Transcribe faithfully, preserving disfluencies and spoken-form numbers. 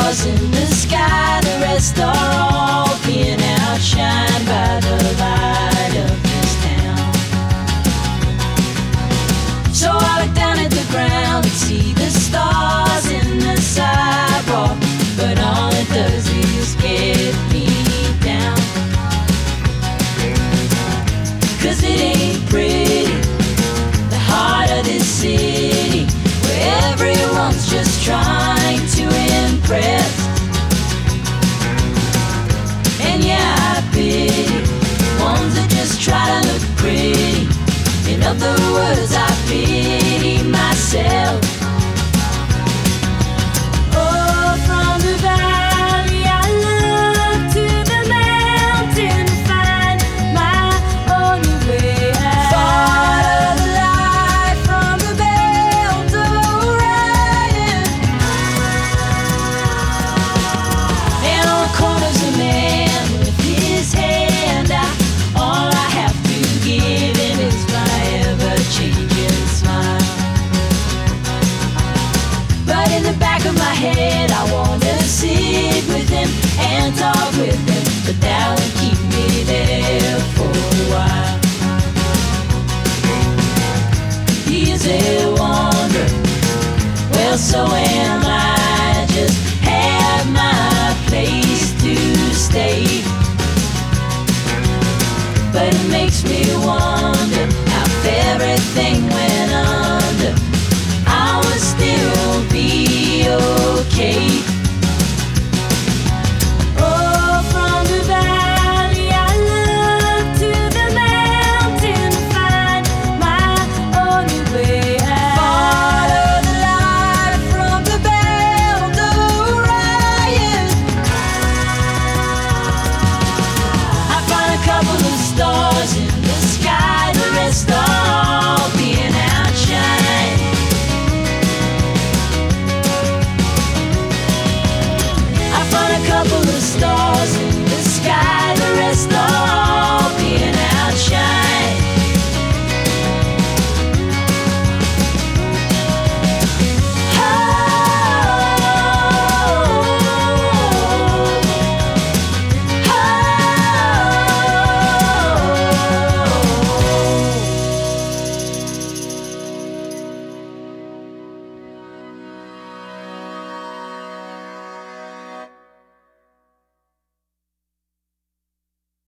stars in the sky, the rest are all being outshined by the light of this town. So I look down at the ground and see the stars in the sidewalk, but all it does is get me down. 'Cause it ain't pretty, the heart of this city, where everyone's just trying to impress. And yeah, I pity ones that just try to look pretty. In other words, I pity myself. Oh, from the valley I look to the mountain to find my only way out. Fought of the light from the belt of Orion. And on the corner's a man with his hand out. All I have to give him is my ever-changing smile. But in the back of my head I wanna sit with him and talk with him, but that